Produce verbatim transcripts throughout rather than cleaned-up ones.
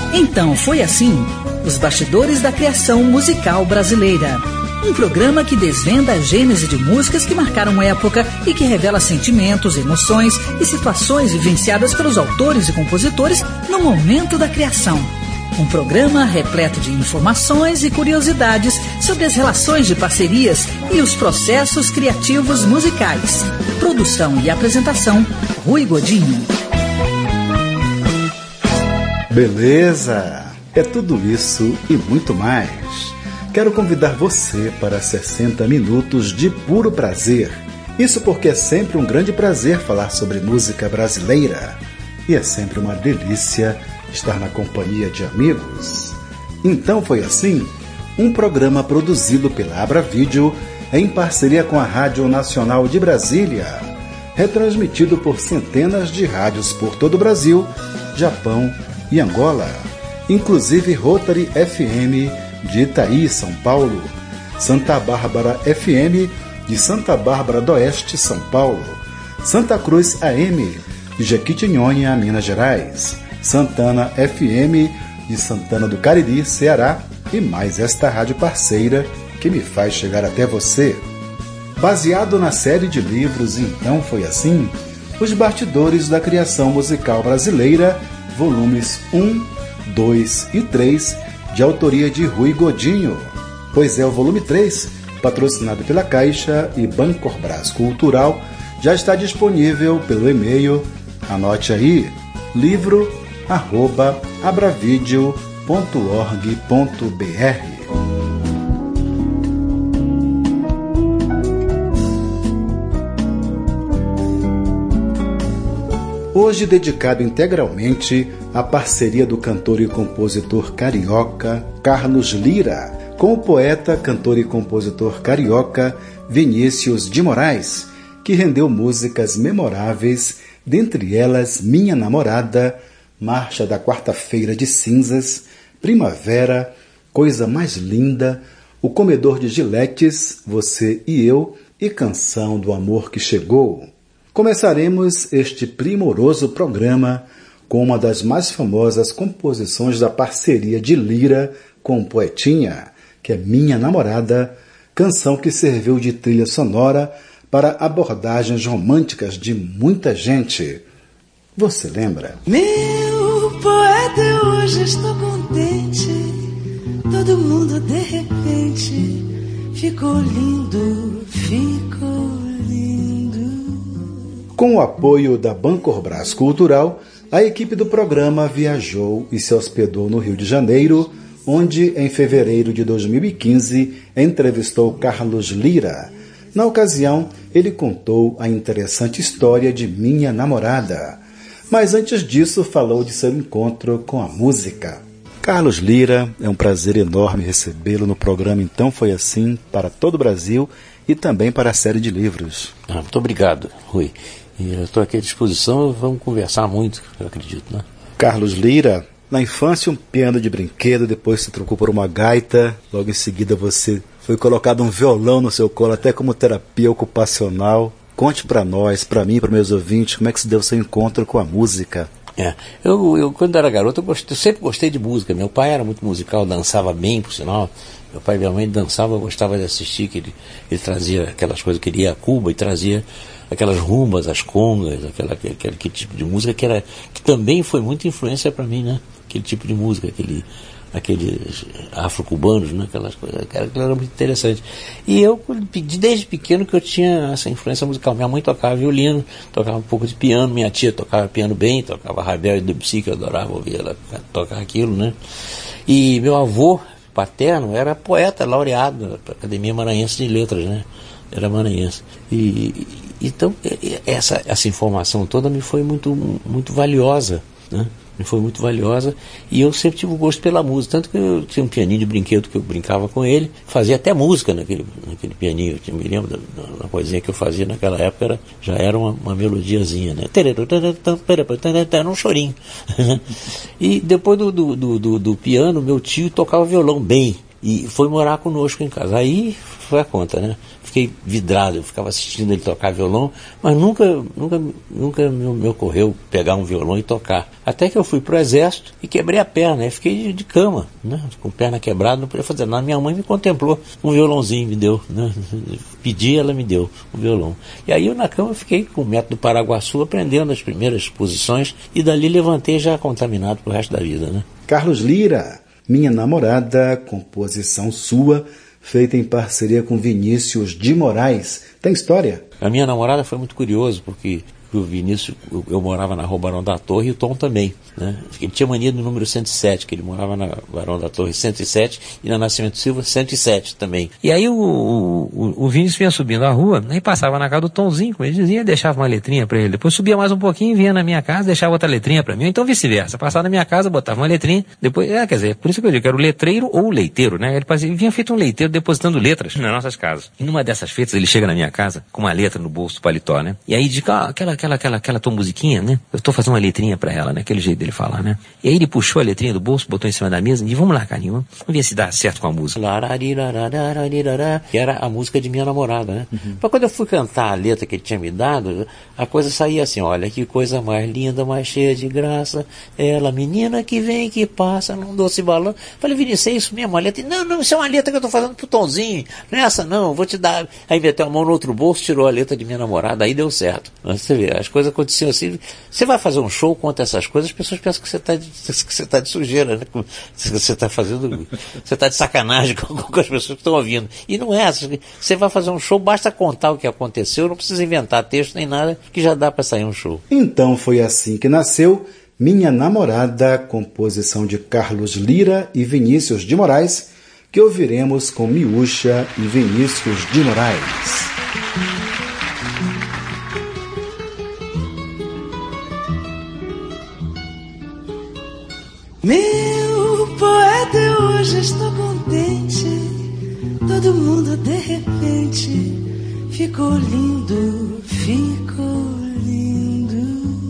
Então foi assim, os bastidores da criação musical brasileira. Um programa que desvenda a gênese de músicas que marcaram época e que revela sentimentos, emoções e situações vivenciadas pelos autores e compositores no momento da criação. Um programa repleto de informações e curiosidades sobre as relações de parcerias e os processos criativos musicais. Produção e apresentação, Rui Godinho. Beleza! É tudo isso e muito mais. Quero convidar você para sessenta minutos de puro prazer. Isso porque é sempre um grande prazer falar sobre música brasileira. E é sempre uma delícia estar na companhia de amigos. Então foi assim, um programa produzido pela Abra Vídeo em parceria com a Rádio Nacional de Brasília, retransmitido por centenas de rádios por todo o Brasil, Japão e Angola, inclusive Rotary F M de Itaí, São Paulo, Santa Bárbara F M de Santa Bárbara do Oeste, São Paulo, Santa Cruz A M de Jequitinhonha, Minas Gerais, Santana F M de Santana do Cariri, Ceará, e mais esta rádio parceira que me faz chegar até você. Baseado na série de livros Então Foi Assim, Os Bastidores da Criação Musical Brasileira, volumes um, dois e três, de autoria de Rui Godinho, pois é o volume três, patrocinado pela Caixa e Bancorbras Cultural, já está disponível pelo e-mail, anote aí, livro arroba abravideo ponto org ponto br. Hoje dedicado integralmente à parceria do cantor e compositor carioca Carlos Lyra com o poeta, cantor e compositor carioca Vinícius de Moraes, que rendeu músicas memoráveis, dentre elas Minha Namorada, Marcha da Quarta-feira de Cinzas, Primavera, Coisa Mais Linda, O Comedor de Giletes, Você e Eu e Canção do Amor que Chegou. Começaremos este primoroso programa com uma das mais famosas composições da parceria de Lyra com o Poetinha, que é Minha Namorada, canção que serviu de trilha sonora para abordagens românticas de muita gente. Você lembra? Meu poeta, eu hoje estou contente, todo mundo de repente ficou lindo, ficou lindo. Com o apoio da Bancorbras Cultural, a equipe do programa viajou e se hospedou no Rio de Janeiro, onde, em fevereiro de dois mil e quinze, entrevistou Carlos Lyra. Na ocasião, ele contou a interessante história de Minha Namorada. Mas antes disso, falou de seu encontro com a música. Carlos Lyra, é um prazer enorme recebê-lo no programa Então Foi Assim, para todo o Brasil e também para a série de livros. Ah, muito obrigado, Rui. E eu estou aqui à disposição, vamos conversar muito, eu acredito, né? Carlos Lyra, na infância um piano de brinquedo, depois se trocou por uma gaita, logo em seguida você foi colocado um violão no seu colo, até como terapia ocupacional. Conte para nós, para mim, para meus ouvintes, como é que se deu o seu encontro com a música. É, eu, eu quando era garoto, eu, gostei, eu sempre gostei de música. Meu pai era muito musical, dançava bem, por sinal. Meu pai e minha mãe dançavam, eu gostava de assistir, que ele, ele trazia aquelas coisas, que ele ia a Cuba e trazia aquelas rumbas, as congas, aquela, aquele, aquele tipo de música que, era, que também foi muita influência para mim, né? Aquele tipo de música, aquele, aqueles afro-cubanos, né? Aquelas coisas, aquilo era muito interessante. E eu, desde pequeno, que eu tinha essa influência musical. Minha mãe tocava violino, tocava um pouco de piano, minha tia tocava piano bem, tocava Ravel e Debussy, que eu adorava ouvir ela tocar aquilo, né? E meu avô paterno era poeta, laureado da Academia Maranhense de Letras, né? Era maranhense. E, então, essa, essa informação toda me foi muito, muito valiosa, né? Me foi muito valiosa, e eu sempre tive um gosto pela música, tanto que eu tinha um pianinho de brinquedo que eu brincava com ele, fazia até música naquele, naquele pianinho. Eu me lembro da, da coisinha que eu fazia naquela época, era, já era uma, uma melodiazinha, né? Era um chorinho. E depois do, do, do, do piano, meu tio tocava violão bem, E foi morar conosco em casa. Aí foi a conta, né? Fiquei vidrado, eu ficava assistindo ele tocar violão, mas nunca, nunca, nunca me ocorreu pegar um violão e tocar. Até que eu fui pro exército e quebrei a perna, aí fiquei de, de cama, né? Com perna quebrada, não podia fazer nada. Minha mãe me contemplou, um violãozinho me deu, né? Pedi, ela me deu o violão. E aí eu na cama fiquei com o método Paraguaçu aprendendo as primeiras posições e dali levantei já contaminado pro resto da vida, né? Carlos Lira, Minha Namorada, composição sua, feita em parceria com Vinícius de Moraes. Tem história? A Minha Namorada foi muito curioso, porque o Vinícius, eu, eu morava na Rua Barão da Torre e o Tom também, né? Ele tinha mania do número cento e sete, que ele morava na Barão da Torre cento e sete e na Nascimento Silva cento e sete também. E aí o, o, o Vinícius vinha subindo a rua, aí passava na casa do Tomzinho, como ele dizia, deixava uma letrinha para ele. Depois subia mais um pouquinho, vinha na minha casa, deixava outra letrinha para mim, ou então vice-versa. Passava na minha casa, botava uma letrinha, depois, é, quer dizer, por isso que eu digo que era o letreiro ou o leiteiro, né? Ele fazia, vinha feito um leiteiro depositando letras nas nossas casas. E numa dessas feitas ele chega na minha casa com uma letra no bolso do paletó, né? E aí diz, ah, aquela aquela, aquela, aquela tua musiquinha, né? Eu tô fazendo uma letrinha pra ela, né? Aquele jeito dele falar, né? E aí ele puxou a letrinha do bolso, botou em cima da mesa e vamos lá, carinho, vamos ver se dá certo com a música. Que era a música de Minha Namorada, né? Uhum. Mas quando eu fui cantar a letra que ele tinha me dado, a coisa saía assim, olha que coisa mais linda, mais cheia de graça, ela, menina que vem, que passa, num doce balão. Falei, Vinícius, é isso mesmo, a letra? Não, não, isso é uma letra que eu tô fazendo pro Tomzinho, não é essa não, vou te dar. Aí meteu a mão no outro bolso, tirou a letra de Minha Namorada, aí deu certo. Você vê, as coisas aconteciam assim. Você vai fazer um show, conta essas coisas, as pessoas pensam que você está de, que você tá de sujeira, né? Você está fazendo, você está de sacanagem com, com as pessoas que estão ouvindo. E não é. Você vai fazer um show, basta contar o que aconteceu, não precisa inventar texto nem nada, que já dá para sair um show. Então foi assim que nasceu Minha Namorada, composição de Carlos Lira e Vinícius de Moraes, que ouviremos com Miúcha e Vinícius de Moraes. Meu poeta, eu hoje estou contente. Todo mundo de repente ficou lindo, ficou lindo.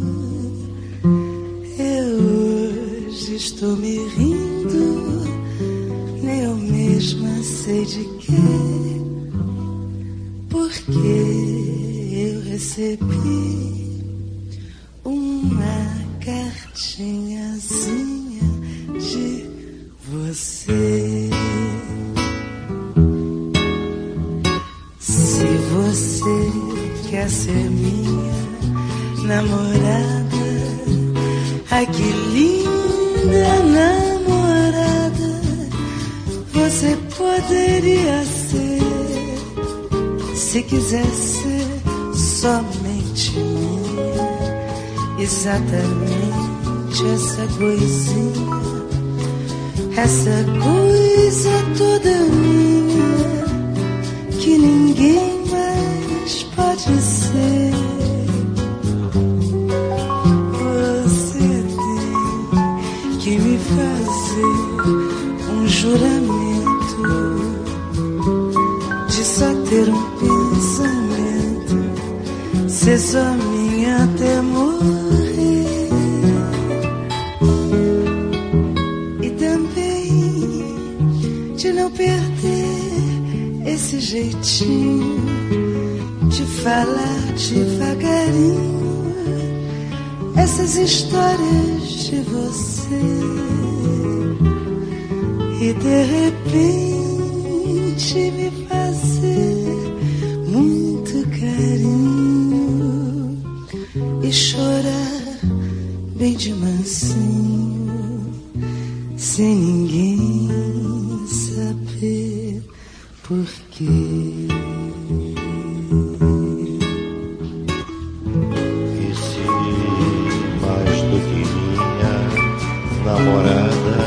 Eu hoje estou me rindo, nem eu mesma sei de quê, porque eu recebi uma cartinhazinha de você. Se você quer ser minha namorada, ai que linda namorada você poderia ser, se quiser ser somente minha, exatamente essa coisinha, essa coisa toda minha, que ninguém mais pode ser. Você tem que me fazer um juramento de só ter um pensamento, ser só minha até morrer. E também de não perder esse jeitinho de falar devagarinho essas histórias de você. E de repente me fazer muito carinho e chorar bem de mansinho, sem ninguém saber por quê. E se mais do que minha namorada,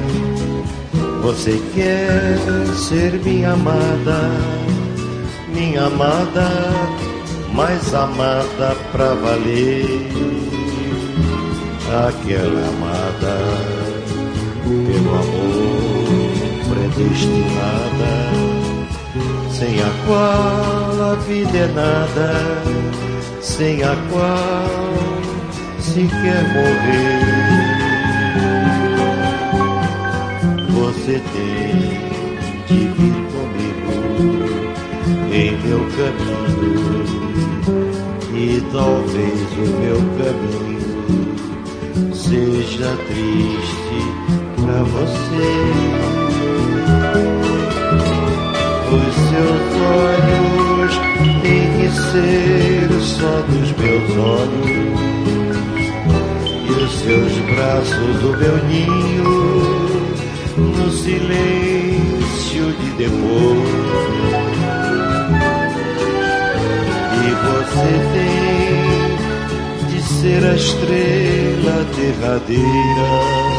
você quer ser minha amada, minha amada, mais amada pra valer, aquela amada pelo amor predestinada, sem a qual a vida é nada, sem a qual se quer morrer. Você tem de vir comigo em meu caminho, e talvez o meu caminho seja triste pra você. Os seus olhos têm que ser só dos meus olhos, e os seus braços o meu ninho no silêncio de depois. E você tem de ser a estrela derradeira,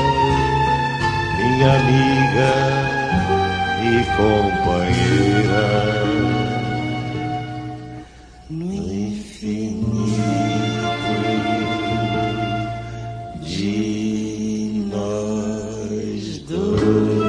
minha amiga e companheira. No infinito de nós dois.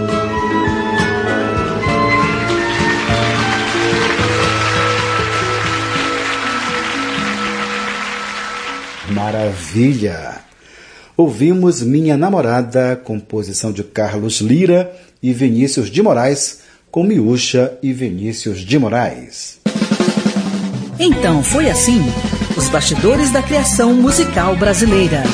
Maravilha! Ouvimos Minha Namorada, composição de Carlos Lyra e Vinícius de Moraes, com Miúcha e Vinícius de Moraes. Então foi assim, os bastidores da criação musical brasileira.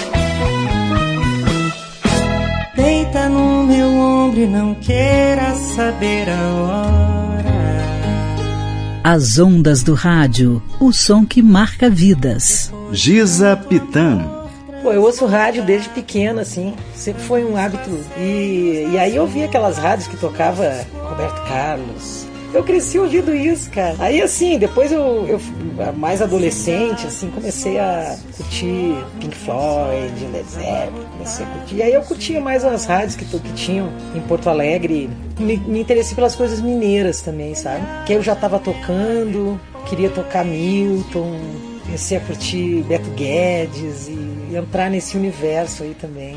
Deita no meu ombro e não queira saber a hora. As ondas do rádio, o som que marca vidas. Giza Pitan. Pô, eu ouço rádio desde pequena, assim, sempre foi um hábito. E, e aí eu via aquelas rádios que tocava Roberto Carlos. Eu cresci ouvindo isso, cara. Aí, assim, depois eu, eu mais adolescente, assim, comecei a curtir Pink Floyd, Led Zeppelin, comecei a curtir. E aí eu curtia mais as rádios que, que tinham em Porto Alegre. Me, me interessei pelas coisas mineiras também, sabe? Que eu já tava tocando, queria tocar Milton, comecei a curtir Beto Guedes e entrar nesse universo aí também.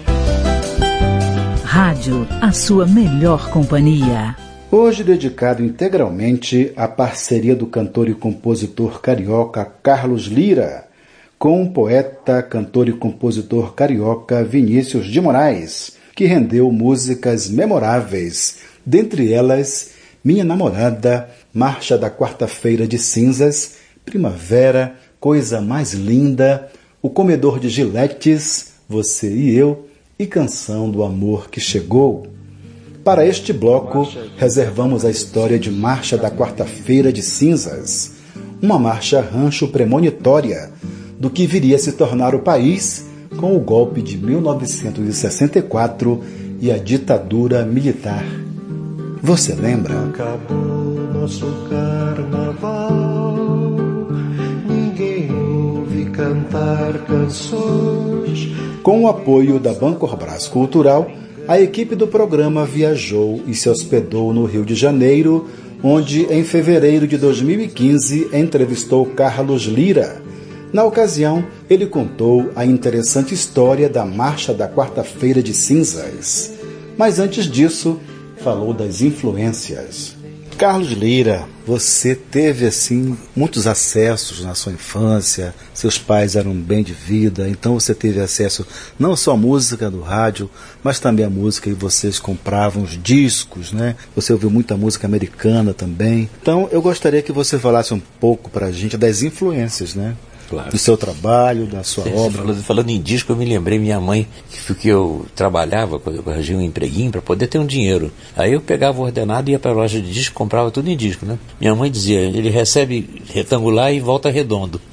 Rádio, a sua melhor companhia. Hoje dedicado integralmente à parceria do cantor e compositor carioca Carlos Lyra com o poeta, cantor e compositor carioca Vinícius de Moraes, que rendeu músicas memoráveis, dentre elas Minha Namorada, Marcha da Quarta-feira de Cinzas, Primavera, Coisa Mais Linda, O Comedor de Giletes, Você e Eu e Canção do Amor que Chegou. Para este bloco, reservamos a história de Marcha da Quarta-feira de Cinzas, uma marcha rancho premonitória do que viria a se tornar o país com o golpe de mil novecentos e sessenta e quatro e a ditadura militar. Você lembra? Acabou nosso carnaval, ninguém ouve cantar canções. Com o apoio da Bancorbras Cultural, a equipe do programa viajou e se hospedou no Rio de Janeiro, onde, em fevereiro de dois mil e quinze, entrevistou Carlos Lyra. Na ocasião, ele contou a interessante história da Marcha da Quarta-feira de Cinzas. Mas antes disso, falou das influências. Carlos Lyra, você teve, assim, muitos acessos na sua infância, seus pais eram bem de vida, então você teve acesso não só à música do rádio, mas também à música e vocês compravam os discos, né? Você ouviu muita música americana também. Então, eu gostaria que você falasse um pouco pra gente das influências, né? Claro. Do seu trabalho, da sua Você obra. Falando, falando em disco, eu me lembrei minha mãe, que, que eu trabalhava, quando eu arranjei um empreguinho para poder ter um dinheiro. Aí eu pegava o ordenado, ia para a loja de disco, comprava tudo em disco, né? Minha mãe dizia, ele recebe retangular e volta redondo.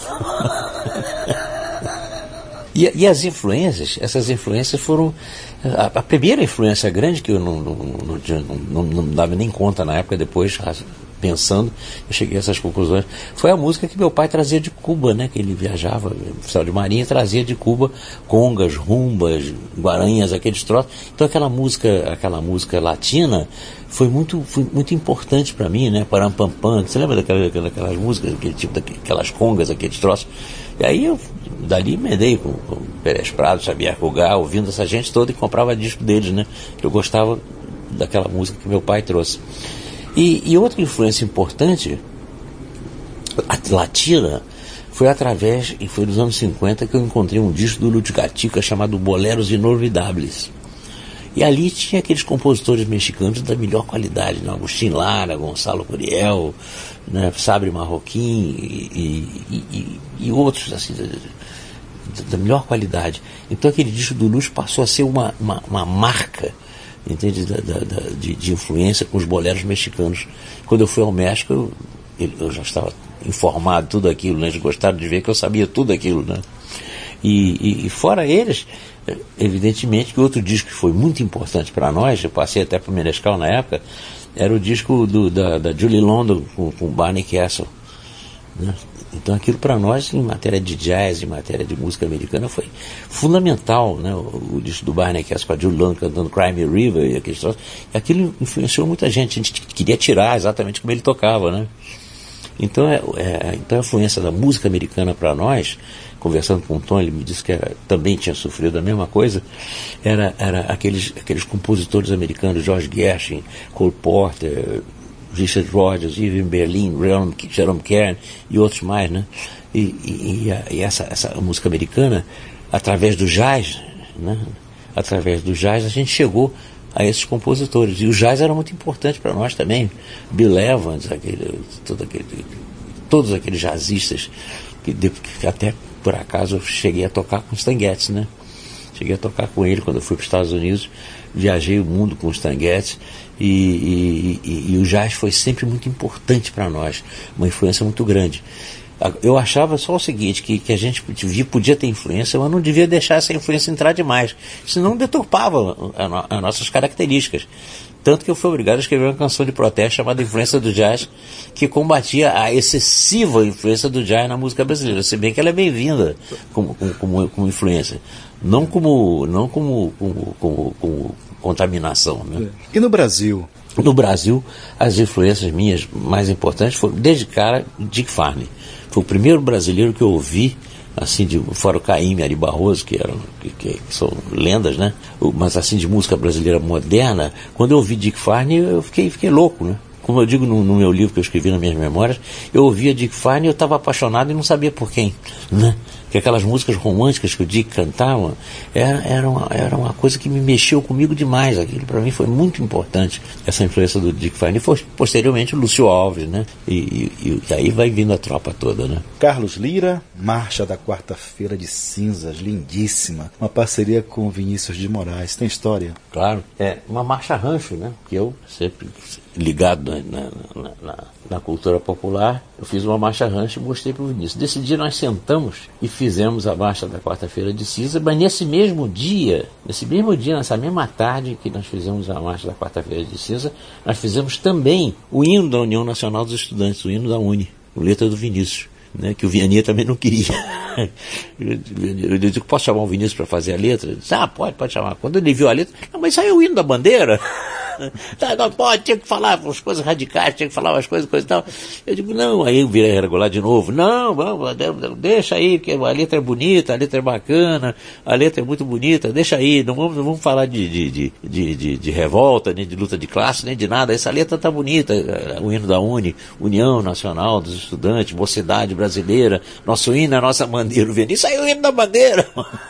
e, e as influências, essas influências foram... A, a primeira influência grande, que eu não, não, não, não, não dava nem conta na época, depois... pensando, eu cheguei a essas conclusões, foi a música que meu pai trazia de Cuba, né? Que ele viajava, oficial de marinha, trazia de Cuba congas, rumbas, guaranhas, aqueles troços. Então aquela música, aquela música latina foi muito, foi muito importante para mim, né? Parampampam, você lembra daquelas, daquelas músicas, aquele tipo, daquelas congas, aqueles troços? E aí eu, dali, emendei com, com Pérez Prado, Xavier Cugat, ouvindo essa gente toda e comprava disco deles, né? Eu gostava daquela música que meu pai trouxe. E, e outra influência importante, latina, foi através, e foi nos anos cinquenta, que eu encontrei um disco do Lúcio Gatica chamado Boleros Inolvidables. E ali tinha aqueles compositores mexicanos da melhor qualidade, né? Agustín Lara, Gonçalo Curiel, né? Sabri Marroquín e, e, e, e outros assim, da, da melhor qualidade. Então aquele disco do Luz passou a ser uma, uma, uma marca, entende? Da, da, da, de, de influência com os boleros mexicanos. Quando eu fui ao México, eu, eu já estava informado de tudo aquilo, né? Eles gostaram de ver que eu sabia tudo aquilo, né? E, e, e fora eles, evidentemente que outro disco que foi muito importante para nós, eu passei até para o Menescal na época, era o disco do, da, da Julie London com, com Barney Kessel, né? Então aquilo para nós, em matéria de jazz, em matéria de música americana, foi fundamental, né? O, o disco do Barney Kessel com a Julie London cantando Cry Me River e aqueles troços, aquilo influenciou muita gente, a gente queria tirar exatamente como ele tocava, né? Então, é, é, então a influência da música americana para nós, conversando com o Tom, ele me disse que era, também tinha sofrido a mesma coisa, era, era aqueles, aqueles compositores americanos, George Gershwin, Cole Porter, Richard Rodgers, Irving Berlin, Jerome, Jerome Kern e outros mais, né? E, e, e, a, e essa, essa música americana, através do jazz, né? Através do jazz a gente chegou a esses compositores. E o jazz era muito importante para nós também. Bill Evans, aquele, todo aquele, todos aqueles jazzistas que, que até por acaso eu cheguei a tocar com o Stan Getz, né? Cheguei a tocar com ele quando eu fui para os Estados Unidos, viajei o mundo com o Stan Getz e, e, e, e o jazz foi sempre muito importante para nós, uma influência muito grande. Eu achava só o seguinte, que, que a gente podia ter influência, mas não devia deixar essa influência entrar demais, senão deturpava as nossas características. Tanto que eu fui obrigado a escrever uma canção de protesto chamada Influência do Jazz, que combatia a excessiva influência do jazz na música brasileira, se bem que ela é bem-vinda como, como, como influência, não como, não como, como, como, como contaminação, né? E no Brasil? No Brasil, as influências minhas mais importantes foram, desde cara, Dick Farney. Foi o primeiro brasileiro que eu ouvi, assim, de, fora o Caymmi e Ari Barroso, que, eram, que, que são lendas, né? Mas assim, de música brasileira moderna, quando eu ouvi Dick Farney, eu fiquei, fiquei louco, né? Como eu digo no, no meu livro que eu escrevi nas minhas memórias, eu ouvia Dick Farney e eu estava apaixonado e não sabia por quem, né? Que aquelas músicas românticas que o Dick cantava era, era, uma, era uma coisa que me mexeu comigo demais. Aquilo para mim foi muito importante, essa influência do Dick Farney. Foi posteriormente o Lúcio Alves, né? E, e, e aí vai vindo a tropa toda, né? Carlos Lira, Marcha da Quarta-feira de Cinzas, lindíssima. Uma parceria com Vinícius de Moraes. Tem história? Claro. É uma marcha rancho, né? Que eu sempre ligado na, na, na, na cultura popular, eu fiz uma marcha rancho e mostrei para o Vinícius. Desse dia nós sentamos e fizemos a marcha da Quarta-feira de Cinzas, mas nesse mesmo dia, nesse mesmo dia, nessa mesma tarde que nós fizemos a marcha da Quarta-feira de Cinzas, nós fizemos também o hino da União Nacional dos Estudantes, o hino da Uni, com letra do Vinícius, né, que o Vianney também não queria. Eu, eu, eu digo, posso chamar o Vinícius para fazer a letra? Ele disse, ah, pode, pode chamar. Quando ele viu a letra, não, mas isso aí é o hino da bandeira. Não pode, tinha que falar umas coisas radicais, tinha que falar umas coisas, coisas e tal. Eu digo, não, aí eu virei regular de novo. Não, vamos, deixa aí, porque a letra é bonita, a letra é bacana, a letra é muito bonita, deixa aí, não vamos, não vamos falar de, de, de, de, de, de revolta, nem de luta de classe, nem de nada. Essa letra tá bonita, o hino da Uni, União Nacional dos Estudantes, Mocidade Brasileira, nosso hino é nossa bandeira. O Vinícius saiu o hino da bandeira.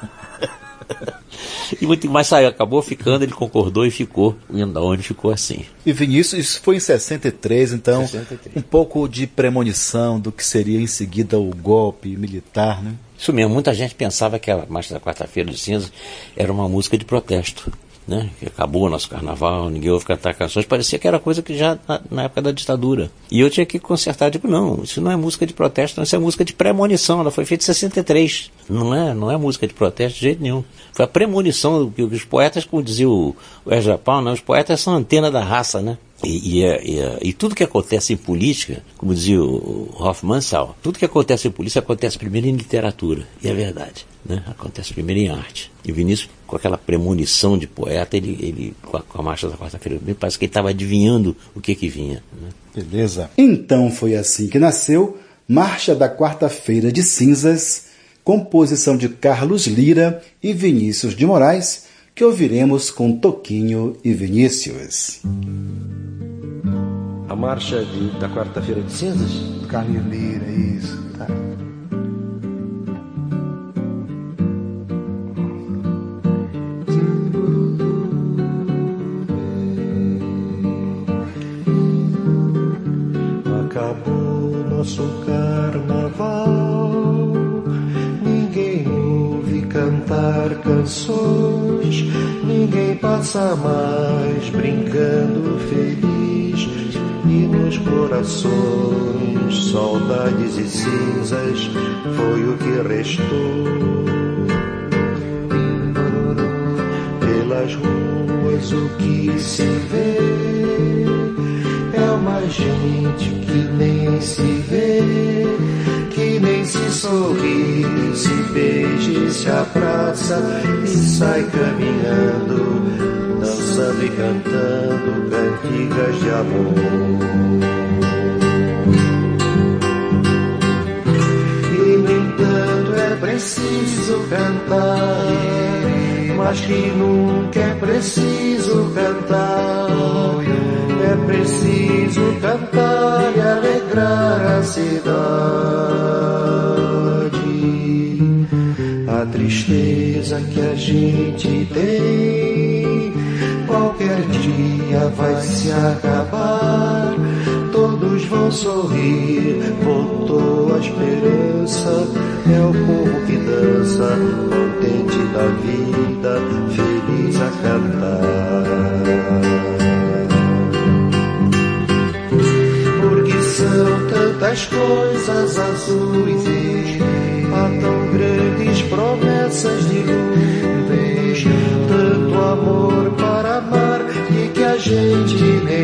E muito mais saiu, acabou ficando, ele concordou e ficou. O hino da Uni ficou assim. E Vinícius, isso foi em sessenta e três, então, sessenta e três. Um pouco de premonição do que seria em seguida o golpe militar, né? Isso mesmo, muita gente pensava que a Marcha da Quarta-feira de Cinzas era uma música de protesto, né? Que acabou o nosso carnaval, ninguém ouve cantar canções, parecia que era coisa que já na, na época da ditadura. E eu tinha que consertar, digo, não, isso não é música de protesto, não, isso é música de premonição, ela foi feita em sessenta e três, não é, não é música de protesto de jeito nenhum. Foi a premonição que os poetas, como dizia o, o Ezra Pound, né? Os poetas são a antena da raça, né? E, e, e, e tudo que acontece em política, como dizia o Hofmannsthal, tudo que acontece em política acontece primeiro em literatura, e é verdade, né? Acontece primeiro em arte. E o Vinícius, com aquela premonição de poeta, ele, ele com, a, com a Marcha da Quarta-feira, parece que ele estava adivinhando o que que vinha, né? Beleza. Então foi assim que nasceu Marcha da Quarta-feira de Cinzas, composição de Carlos Lira e Vinícius de Moraes, que ouviremos com Toquinho e Vinícius. A marcha de, da Quarta-feira de Cinzas? Carlos Lira, isso, tá. cantar canções, ninguém passa mais brincando feliz. E nos corações, saudades e cinzas, foi o que restou. Pelas ruas o que se vê é uma gente que nem se vê, que nem se sorri, se beija e se abraça e sai caminhando, dançando e cantando cantigas de amor. E no entanto é preciso cantar, mas que nunca é preciso cantar. É preciso cantar e alegrar a cidade. A tristeza que a gente tem qualquer dia vai se acabar. Todos vão sorrir, voltou a esperança. É o povo que dança, contente da vida, feliz a cantar. Porque são tantas coisas azuis, há tão grandes promessas de luz, tanto amor para amar e que a gente nem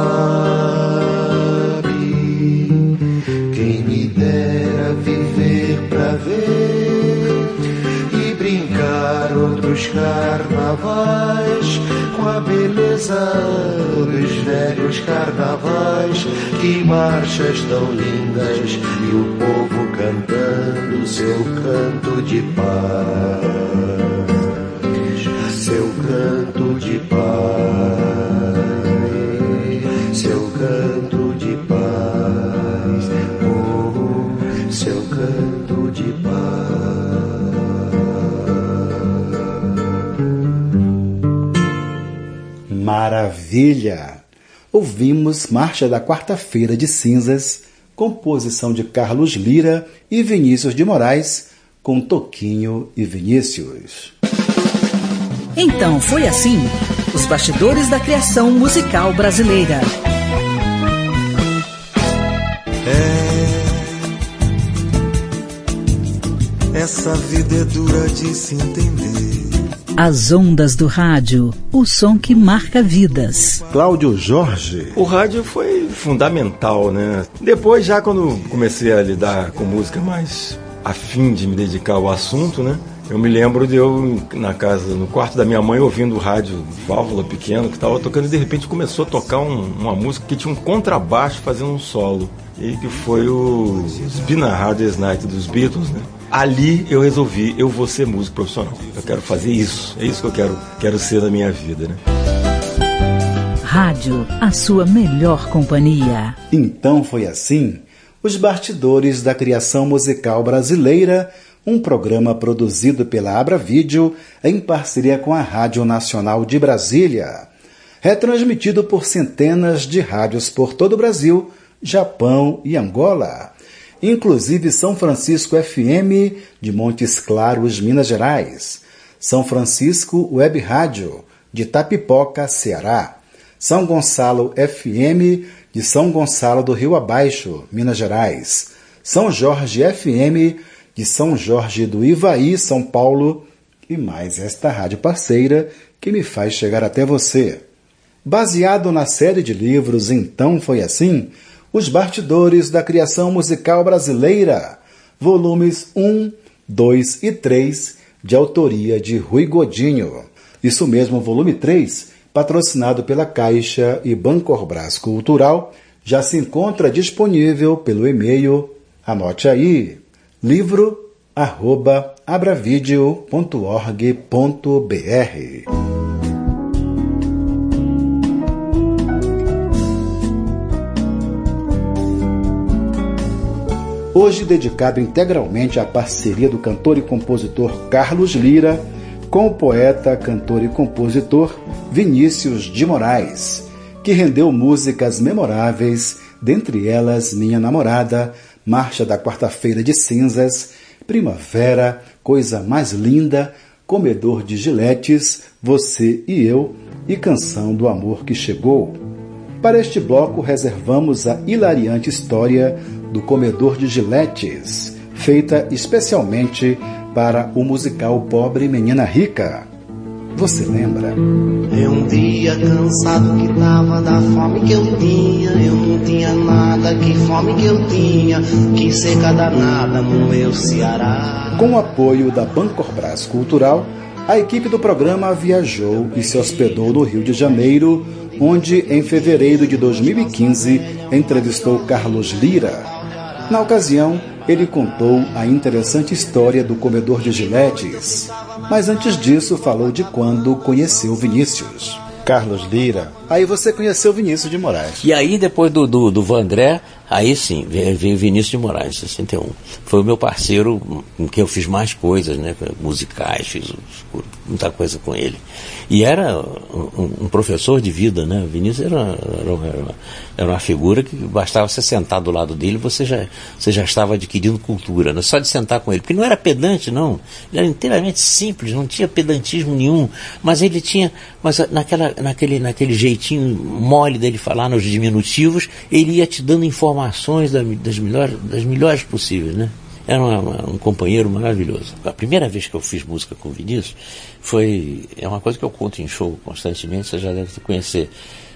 sabe. Quem me dera viver pra ver e brincar outros carnavais com a beleza dos velhos carnavais. Que marchas tão lindas e o povo cantando seu canto de paz, seu canto de paz, seu canto de paz, oh, seu canto de paz. Maravilha! Ouvimos Marcha da Quarta-feira de Cinzas, composição de Carlos Lira e Vinícius de Moraes, com Toquinho e Vinícius. Então foi assim, os bastidores da criação musical brasileira. É, essa vida é dura de se entender. As ondas do rádio, o som que marca vidas. Cláudio Jorge. O rádio foi fundamental, né? Depois, já quando comecei a lidar com música mais a fim de me dedicar ao assunto, né? Eu me lembro de eu, na casa, no quarto da minha mãe, ouvindo o rádio válvula pequeno que estava tocando, e de repente começou a tocar um, uma música que tinha um contrabaixo fazendo um solo, e que foi o Been a Hardest Night dos Beatles, né? Ali eu resolvi, eu vou ser músico profissional. Eu quero fazer isso, é isso que eu quero, quero ser na minha vida, né? Rádio, a sua melhor companhia. Então foi assim, os bastidores da criação musical brasileira, um programa produzido pela Abra Vídeo em parceria com a Rádio Nacional de Brasília, retransmitido por centenas de rádios por todo o Brasil, Japão e Angola, inclusive São Francisco F M de Montes Claros, Minas Gerais, São Francisco Web Rádio de Tapipoca, Ceará, São Gonçalo F M de São Gonçalo do Rio Abaixo, Minas Gerais, São Jorge F M de São Jorge do Ivaí, São Paulo, e mais esta rádio parceira que me faz chegar até você. Baseado na série de livros Então Foi Assim, Os Bastidores da Criação Musical Brasileira, volumes um, dois e três, de autoria de Rui Godinho. Isso mesmo, volume três, patrocinado pela Caixa e Bancorbras Cultural, já se encontra disponível pelo e-mail, anote aí, livro arroba abravideo ponto org ponto br. Hoje dedicado integralmente à parceria do cantor e compositor Carlos Lira com o poeta, cantor e compositor Vinícius de Moraes, que rendeu músicas memoráveis, dentre elas Minha Namorada, Marcha da Quarta-feira de Cinzas, Primavera, Coisa Mais Linda, Comedor de Giletes, Você e Eu e Canção do Amor que Chegou. Para este bloco reservamos a hilariante história do Comedor de Giletes, feita especialmente para o musical Pobre Menina Rica. Você lembra? É um dia cansado que tava da fome que eu tinha. Eu não tinha nada, que fome que eu tinha. Que seca danada no meu Ceará. Com o apoio da Bancorbras Cultural, a equipe do programa viajou e se hospedou no Rio de Janeiro, onde, em fevereiro de dois mil e quinze, entrevistou Carlos Lyra. Na ocasião, ele contou a interessante história do Comedor de Giletes. Mas antes disso, falou de quando conheceu Vinícius. Carlos Lyra. Aí você conheceu Vinícius de Moraes. E aí, depois do, do, do Vandré, aí sim, veio Vinícius de Moraes, em sessenta e um. Foi o meu parceiro com quem eu fiz mais coisas, né, musicais, fiz muita coisa com ele. E era um, um professor de vida, né? O Vinícius era, era, era uma figura que bastava você sentar do lado dele, você já, você já estava adquirindo cultura, né? Só de sentar com ele. Porque não era pedante, não. Ele era inteiramente simples, não tinha pedantismo nenhum, mas ele tinha, mas naquela, naquele, naquele jeitinho mole dele falar nos diminutivos, ele ia te dando informações da, das, melhores, das melhores possíveis, né? Era uma, uma, um companheiro maravilhoso. A primeira vez que eu fiz música com o Vinícius foi... É uma coisa que eu conto em show constantemente, você já deve conhecer.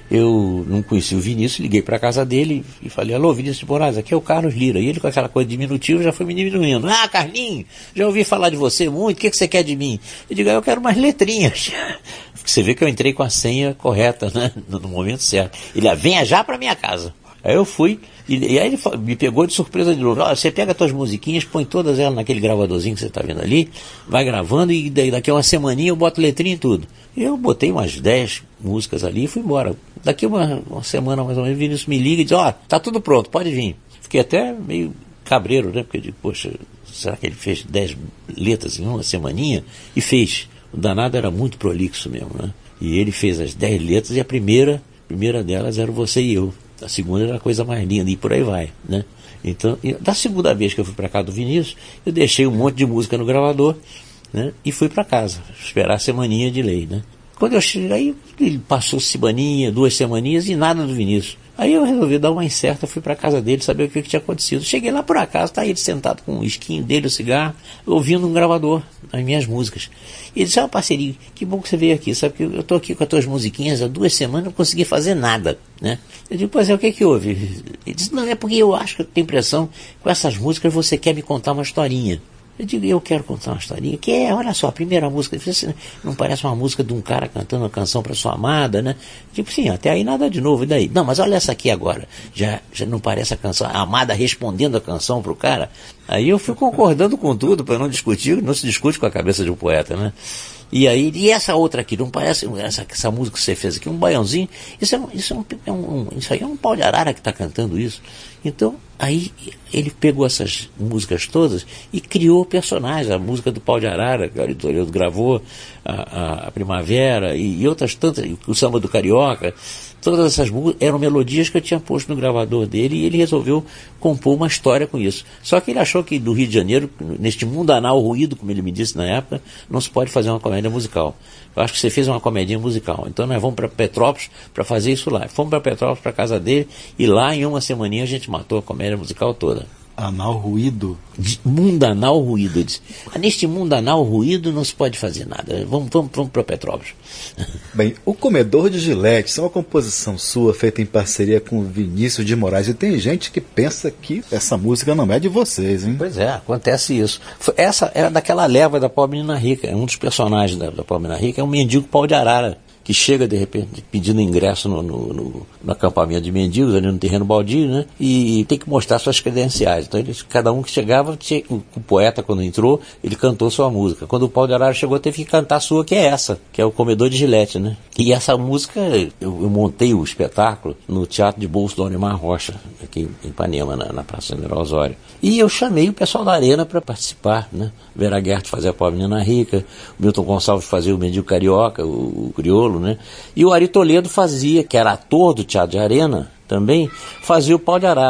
Eu não conheci o Vinícius, liguei para a casa dele e falei: alô, Vinícius de Moraes, aqui é o Carlos Lyra. E ele, com aquela coisa diminutiva, já foi me diminuindo. Ah, Carlinhos, já ouvi falar de você muito, o que, que você quer de mim? Eu digo: eu quero mais letrinhas. Você vê que eu entrei com a senha correta, né? No momento certo. Ele: ah, venha já para minha casa. Aí eu fui, e, e aí ele me pegou de surpresa de novo. Ó, você pega as tuas musiquinhas, põe todas elas naquele gravadorzinho que você está vendo ali, vai gravando, e daqui a uma semaninha eu boto letrinha e tudo. E eu botei umas dez músicas ali e fui embora. Daqui uma, uma semana mais ou menos, o Vinícius me liga e diz: ó, oh, tá tudo pronto, pode vir. Fiquei até meio cabreiro, né? Porque eu digo: poxa, será que ele fez dez letras em uma semaninha? E fez. O danado era muito prolixo mesmo, né? E ele fez as dez letras, e a primeira, a primeira delas era Você e Eu. A segunda era a coisa mais linda, e por aí vai, né? Então, da segunda vez que eu fui para casa do Vinícius, eu deixei um monte de música no gravador, né? E fui para casa, esperar a semaninha de lei, né? Quando eu cheguei, aí ele passou semaninha, duas semaninhas e nada do Vinícius. Aí eu resolvi dar uma incerta, fui para casa dele saber o que, que tinha acontecido. Cheguei lá por acaso, tá ele sentado com o esquinho dele, o cigarro, ouvindo um gravador, as minhas músicas. E ele disse: ah, parceiro, que bom que você veio aqui, sabe que eu estou aqui com as tuas musiquinhas há duas semanas, não consegui fazer nada, né? Eu digo: pois é, o que que houve? Ele disse: não, é porque eu acho que eu tenho impressão que com essas músicas você quer me contar uma historinha. Eu digo: eu quero contar uma historinha, que é, olha só, a primeira música, não parece uma música de um cara cantando uma canção para sua amada, né? Tipo, sim, até aí nada de novo, e daí? Não, mas olha essa aqui agora, já, já não parece a canção, a amada respondendo a canção pro cara. Aí eu fui concordando com tudo, para não discutir, não se discute com a cabeça de um poeta, né? E aí, e essa outra aqui, não parece, essa, essa música que você fez aqui, um baiãozinho, isso, é um, isso, é um, é um, isso aí é um pau de arara que está cantando isso. Então, aí ele pegou essas músicas todas e criou personagens, a música do pau de arara, que o Ari Toledo gravou, a, a, a Primavera e, e outras tantas, o samba do Carioca. Todas essas músicas eram melodias que eu tinha posto no gravador dele, e ele resolveu compor uma história com isso. Só que ele achou que do Rio de Janeiro, neste mundanal ruído, como ele me disse na época, não se pode fazer uma comédia musical. Eu acho que você fez uma comedinha musical. Então nós vamos para Petrópolis para fazer isso lá. Fomos para Petrópolis, para casa dele, e lá em uma semaninha a gente matou a comédia musical toda. Anal ruído? De, mundanal ruído. Eu disse: neste mundanal ruído não se pode fazer nada. Vamos, vamos, vamos para Petrópolis. Bem, o Comedor de Giletes é uma composição sua feita em parceria com Vinícius de Moraes. E tem gente que pensa que essa música não é de vocês, hein? Pois é, acontece isso. Essa era daquela leva da Pobre Menina Rica. Um dos personagens da, da Pobre Menina Rica é um mendigo pau de arara, que chega de repente pedindo ingresso no, no, no, no acampamento de mendigos, ali no terreno baldio, né? E, e tem que mostrar suas credenciais. Então eles, cada um que chegava, tinha, o, o poeta quando entrou, ele cantou sua música. Quando o pau de arara chegou, teve que cantar a sua, que é essa, que é o Comedor de Gilete, né? E essa música, eu, eu montei o espetáculo no Teatro de Bolso do Anemar Rocha, aqui em Ipanema, na, na Praça General Osório. E eu chamei o pessoal da Arena para participar, né? Vera Guerra fazia a Pobre Menina Rica, o Milton Gonçalves fazia o Mendigo Carioca, o, o Criolo, né? E o Ari Toledo fazia, que era ator do Teatro de Arena também, fazia o Pau de Arara.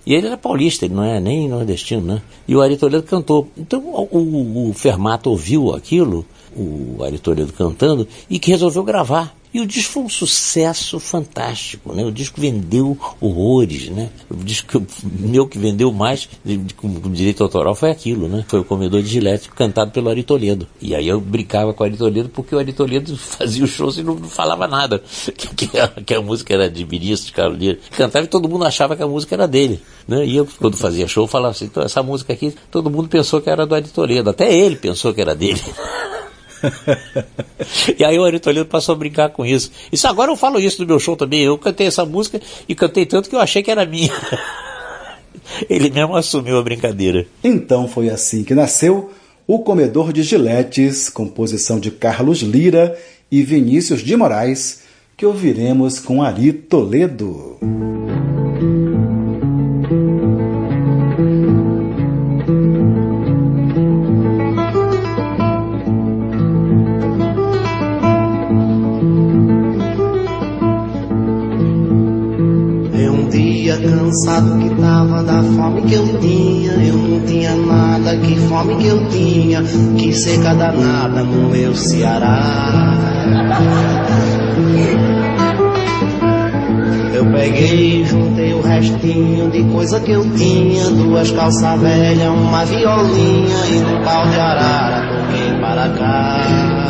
E ele era paulista, ele não é nem nordestino, né? E o Ari Toledo cantou. Então o, o, o Fermato ouviu aquilo, o Ari Toledo cantando, e que resolveu gravar. E o disco foi um sucesso fantástico, né? O disco vendeu horrores, né? O disco meu que vendeu mais de, de, com direito autoral foi aquilo, né? Foi o Comedor de Gillette, cantado pelo Ari Toledo. E aí eu brincava com o Ari Toledo porque o Ari Toledo fazia os shows e não, não falava nada. Que, que, a, que a música era de Vinícius, de Carolina. Cantava e todo mundo achava que a música era dele, né? E eu, quando fazia show, falava assim, então, essa música aqui, todo mundo pensou que era do Ari Toledo. Até ele pensou que era dele. E aí o Ari Toledo passou a brincar com isso. Isso agora eu falo isso no meu show também. Eu cantei essa música e cantei tanto que eu achei que era minha. Ele mesmo assumiu a brincadeira. Então foi assim que nasceu O Comedor de Giletes, composição de Carlos Lira e Vinícius de Moraes, que ouviremos com Ari Toledo. Cansado que tava da fome que eu tinha, eu não tinha nada, que fome que eu tinha, que seca danada no meu Ceará. Eu peguei, juntei o restinho de coisa que eu tinha, duas calças velhas, uma violinha e no pau de arara toquei para cá.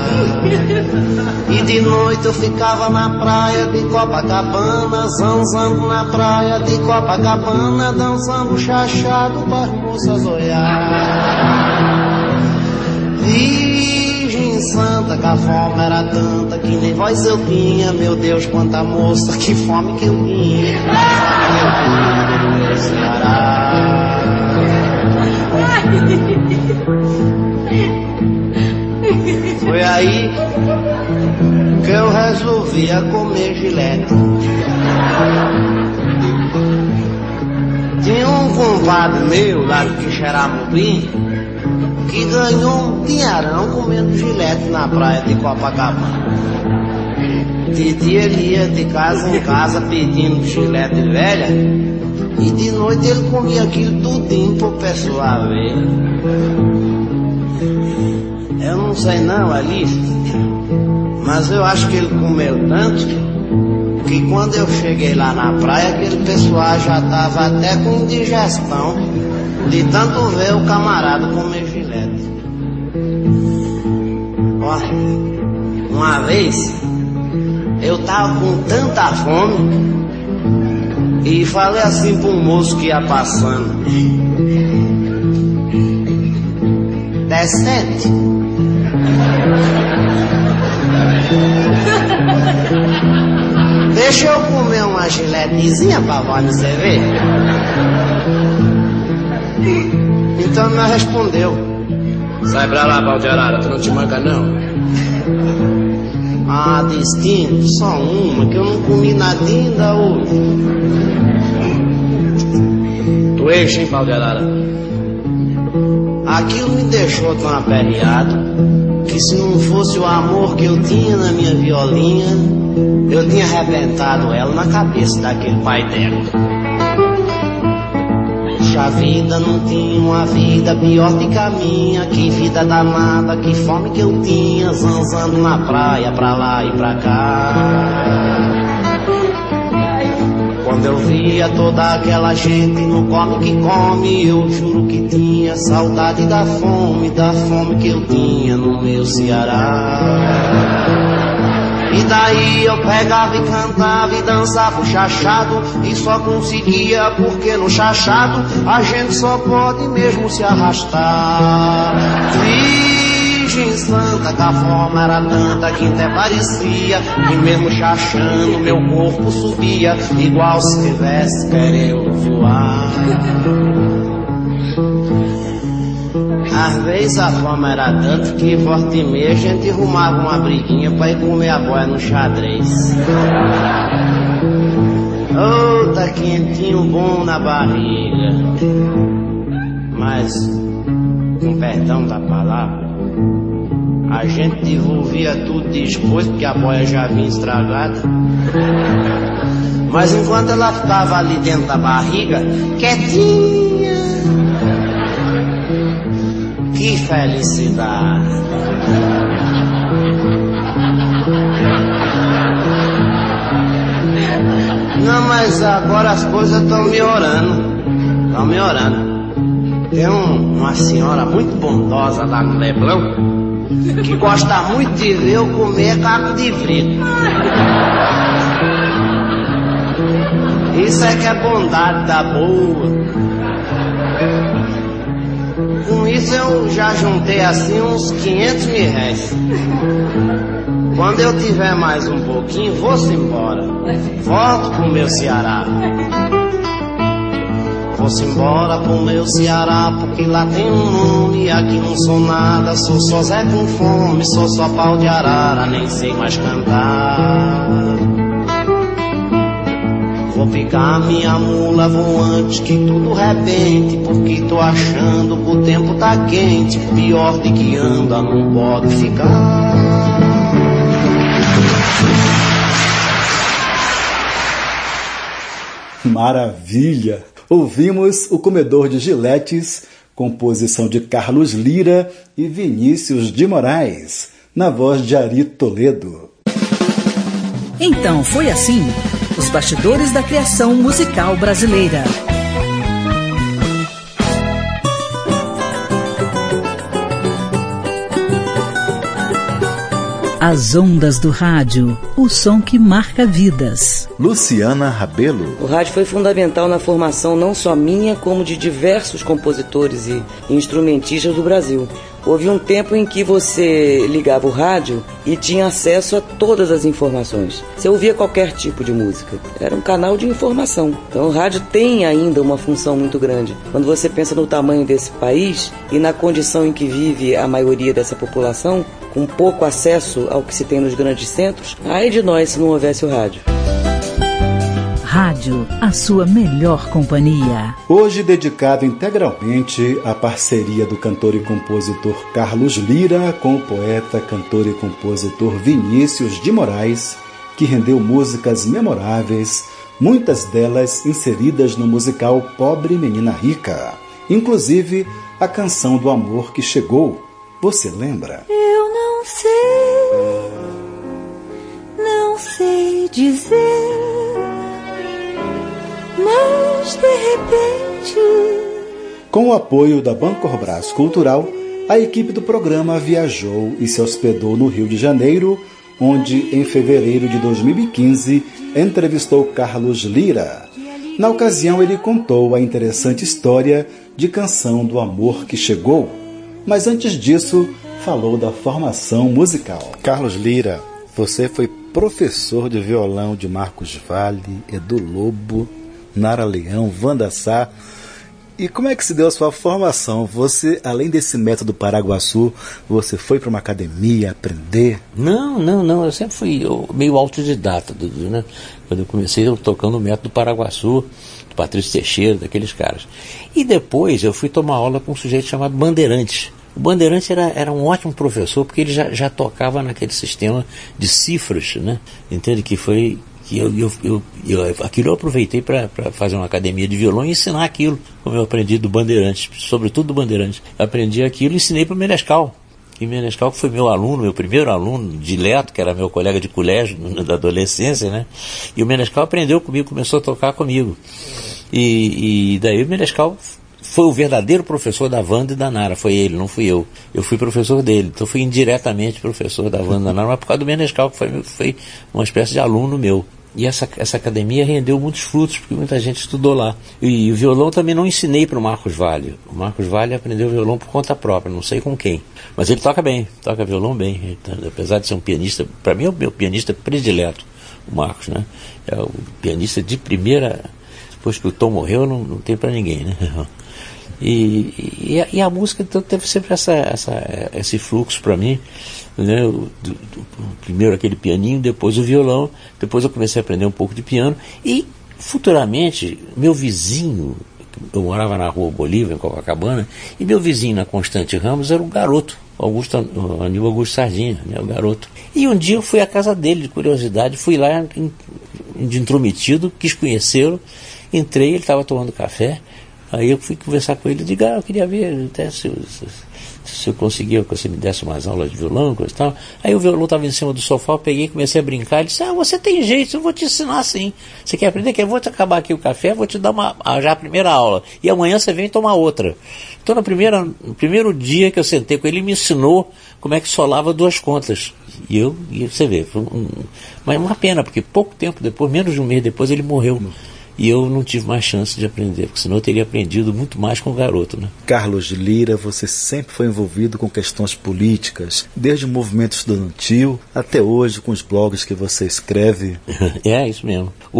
E de noite eu ficava na praia de Copacabana, zanzando na praia de Copacabana, dançando chachado para as moças olhar. Virgem Santa, que a fome era tanta que nem voz eu tinha, meu Deus, quanta moça, que fome que eu tinha, que fome que eu tinha no meu Ceará. Foi aí que eu resolvi a comer Gillette. Tinha um compadre meu lá de Quixeramobim que ganhou um dinheirão comendo Gillette na praia de Copacabana. De dia ele ia de casa em casa pedindo Gillette velha e de noite ele comia aquilo tudinho pro pessoal ver. Eu não sei não, Alice, mas eu acho que ele comeu tanto que quando eu cheguei lá na praia, aquele pessoal já tava até com indigestão de tanto ver o camarada comer Gillette. Olha, uma vez eu tava com tanta fome e falei assim pro moço que ia passando: decente. Deixa eu comer uma giletezinha pra você ver. Então ele me respondeu: sai pra lá, pau de arara, tu não te manca não? Ah, destino, só uma, que eu não comi nada ainda hoje. Tu enche, hein, pau de arara? Aquilo me deixou tão aperreado que se não fosse o amor que eu tinha na minha violinha, eu tinha arrebentado ela na cabeça daquele pai dela. Puxa vida, não tinha uma vida pior do que a minha, que vida danada, que fome que eu tinha, zanzando na praia, pra lá e pra cá. Quando eu via toda aquela gente no come que come, eu juro que tinha saudade da fome, da fome que eu tinha no meu Ceará. E daí eu pegava e cantava e dançava o chachado, e só conseguia porque no chachado a gente só pode mesmo se arrastar. Virgem Santa, que a fome era tanta que até parecia que mesmo chachando meu corpo subia, igual se tivesse querendo voar. Às vezes a fome era tanto que volta e meia a gente arrumava uma briguinha pra ir comer a boia no xadrez. Oh, tá quentinho bom na barriga, mas, com perdão da palavra, A gente devolvia tudo depois, porque a boia já vinha estragada. Mas enquanto ela ficava ali dentro da barriga, quietinha, que felicidade. Não, mas agora as coisas estão melhorando. Estão melhorando. Tem um, uma senhora muito bondosa lá no Leblon que gosta muito de ver eu comer caco de frito. Isso é que é bondade da boa. Com isso eu já juntei assim uns quinhentos mil reais. Quando eu tiver mais um pouquinho, vou-se embora. Volto pro meu Ceará. Vou-se embora pro meu Ceará, porque lá tem um nome, aqui não sou nada. Sou só Zé com fome, sou só pau de arara, nem sei mais cantar. Vou pegar minha mula voante, que tudo repente, porque tô achando que o tempo tá quente. Pior de que anda, não pode ficar. Maravilha! Ouvimos O Comedor de Giletes, composição de Carlos Lira e Vinícius de Moraes, na voz de Ari Toledo. Então foi assim, os bastidores da criação musical brasileira. As ondas do rádio, o som que marca vidas. Luciana Rabelo. O rádio foi fundamental na formação não só minha, como de diversos compositores e instrumentistas do Brasil. Houve um tempo em que você ligava o rádio e tinha acesso a todas as informações. Você ouvia qualquer tipo de música. Era um canal de informação. Então o rádio tem ainda uma função muito grande. Quando você pensa no tamanho desse país e na condição em que vive a maioria dessa população, com pouco acesso ao que se tem nos grandes centros, ai de nós se não houvesse o rádio. Rádio, a sua melhor companhia. Hoje dedicado integralmente à parceria do cantor e compositor Carlos Lira com o poeta, cantor e compositor Vinícius de Moraes, que rendeu músicas memoráveis, muitas delas inseridas no musical Pobre Menina Rica. Inclusive, a canção do amor que chegou. Você lembra? Eu não sei, não sei dizer, mas de repente... Com o apoio da Bancorbras Cultural, a equipe do programa viajou e se hospedou no Rio de Janeiro, onde, em fevereiro de dois mil e quinze, entrevistou Carlos Lira. Na ocasião, ele contou a interessante história de Canção do Amor que Chegou, mas antes disso, falou da formação musical. Carlos Lira, você foi professor de violão de Marcos Valle, Edu Lobo, Nara Leão, Wanda Sá. E como é que se deu a sua formação? Você, além desse método Paraguaçu, você foi para uma academia aprender? Não, não, não. Eu sempre fui eu, meio autodidata, Dudu, né? Quando eu comecei eu tocando o método Paraguaçu, do Patrício Teixeira, daqueles caras. E depois eu fui tomar aula com um sujeito chamado Bandeirantes. O Bandeirantes era, era um ótimo professor, porque ele já, já tocava naquele sistema de cifras, né? Entende? Que foi... que eu, eu, eu, eu, aquilo eu aproveitei para fazer uma academia de violão e ensinar aquilo, como eu aprendi do Bandeirantes, sobretudo do Bandeirantes. Eu aprendi aquilo e ensinei para o Menescal. E Menescal, que foi meu aluno, meu primeiro aluno dileto, que era meu colega de colégio da adolescência, né? E o Menescal aprendeu comigo, começou a tocar comigo. E, e daí o Menescal foi o verdadeiro professor da Wanda e da Nara, foi ele, não fui eu. Eu fui professor dele, então fui indiretamente professor da Wanda e da Nara, mas por causa do Menescal, que foi, foi uma espécie de aluno meu. E essa, essa academia rendeu muitos frutos, porque muita gente estudou lá. E, e o violão também não ensinei para o Marcos Valle. O Marcos Valle aprendeu violão por conta própria, não sei com quem. Mas ele toca bem, toca violão bem. Ele, apesar de ser um pianista, para mim é o meu pianista predileto, o Marcos, né? É o pianista de primeira, depois que o Tom morreu, não, não tem para ninguém, né? E, e, a, e a música então teve sempre essa, essa, esse fluxo para mim, né? Do, do, do, primeiro aquele pianinho, depois o violão, depois eu comecei a aprender um pouco de piano e futuramente meu vizinho, eu morava na Rua Bolívia, em Copacabana, e meu vizinho na Constante Ramos era o Garoto, Augusto, o Aníbal Augusto Sardinha, né, o Garoto. E um dia eu fui à casa dele, de curiosidade, fui lá em, de intrometido, quis conhecê-lo, entrei, ele estava tomando café, aí eu fui conversar com ele e digo, ah, eu queria ver até se, se, se eu conseguia que você me desse umas aulas de violão, coisa e tal. Aí o violão estava em cima do sofá, eu peguei, comecei a brincar, ele disse, ah, você tem jeito, eu vou te ensinar sim. Você quer aprender? Eu vou te acabar aqui o café, vou te dar uma, já a primeira aula, e amanhã você vem tomar outra. Então, na primeira, no primeiro dia que eu sentei com ele, ele me ensinou como é que solava duas contas. E eu, e você vê, foi um, mas uma pena, porque pouco tempo depois, menos de um mês depois, ele morreu. E eu não tive mais chance de aprender, porque senão eu teria aprendido muito mais com o Garoto, né? Carlos Lira, você sempre foi envolvido com questões políticas, desde o movimento estudantil até hoje com os blogs que você escreve. É, isso mesmo. O,